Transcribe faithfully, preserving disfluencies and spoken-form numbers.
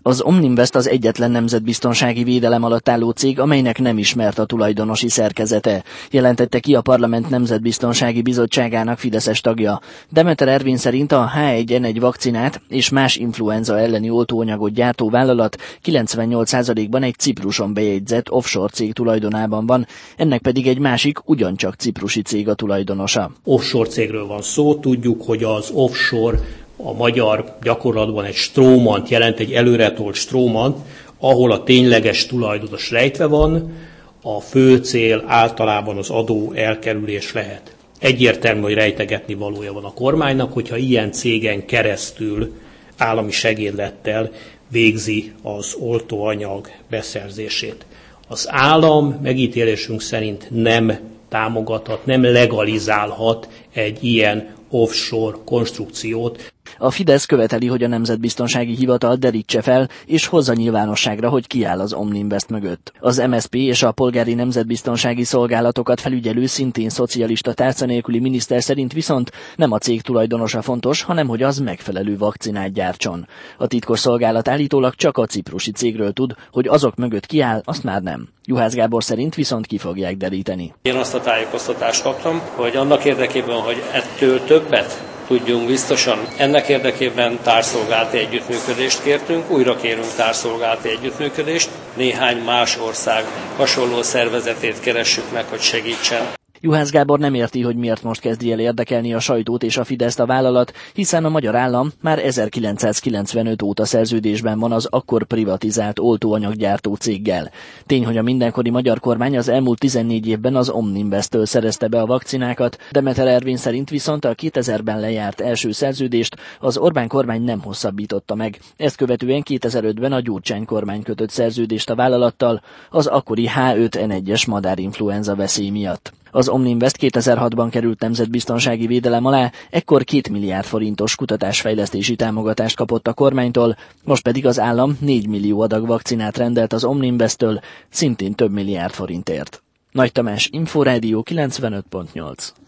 Az Omninvest az egyetlen nemzetbiztonsági védelem alatt álló cég, amelynek nem ismert a tulajdonosi szerkezete, jelentette ki a Parlament Nemzetbiztonsági Bizottságának fideszes tagja. Demeter Ervin szerint a há egy en egy vakcinát és más influenza elleni oltóanyagot gyártó vállalat kilencvennyolc százalékban egy Cipruson bejegyzett offshore cég tulajdonában van, ennek pedig egy másik, ugyancsak ciprusi cég a tulajdonosa. Offshore cégről van szó, tudjuk, hogy az offshore a magyar gyakorlatban egy strómant jelent, egy előretolt strómant, ahol a tényleges tulajdonos rejtve van, a fő cél általában az adó elkerülés lehet. Egyértelmű, hogy rejtegetni valója van a kormánynak, hogyha ilyen cégen keresztül állami segédlettel végzi az oltóanyag beszerzését. Az állam megítélésünk szerint nem támogathat, nem legalizálhat egy ilyen offshore konstrukciót. A Fidesz követeli, hogy a Nemzetbiztonsági Hivatal derítse fel és hozza nyilvánosságra, hogy ki áll az Omninvest mögött. Az em es zé pé és a Polgári Nemzetbiztonsági Szolgálatokat felügyelő, szintén szocialista tárca nélküli miniszter szerint viszont nem a cég tulajdonosa fontos, hanem hogy az megfelelő vakcinát gyártson. A titkosszolgálat állítólag csak a ciprusi cégről tud, hogy azok mögött ki áll, azt már nem. Juhász Gábor szerint viszont ki fogják deríteni. Én azt a tájékoztatást kaptam, hogy annak érdekében, hogy ettől többet tudjunk biztosan. Ennek érdekében társszolgálati együttműködést kértünk, újra kérünk társszolgálati együttműködést, néhány más ország hasonló szervezetét keressük meg, hogy segítsen. Juhász Gábor nem érti, hogy miért most kezdi el érdekelni a sajtót és a Fideszt a vállalat, hiszen a magyar állam már ezerkilencszázkilencvenöt óta szerződésben van az akkor privatizált oltóanyaggyártó céggel. Tény, hogy a mindenkori magyar kormány az elmúlt tizennégy évben az Omninvesttől szerezte be a vakcinákat, Demeter Ervin szerint viszont a kétezerben lejárt első szerződést az Orbán kormány nem hosszabbította meg. Ezt követően kétezer-ötben a Gyurcsány kormány kötött szerződést a vállalattal az akkori há öt en egyes madárinfluenza veszély miatt. Az Omninvest kétezer-hatban került nemzetbiztonsági védelem alá, ekkor két milliárd forintos kutatásfejlesztési támogatást kapott a kormánytól, most pedig az állam négy millió adag vakcinát rendelt az Omninvesttől, szintén több milliárd forintért. Nagy Tamás, Inforádió kilencvenöt pont nyolc.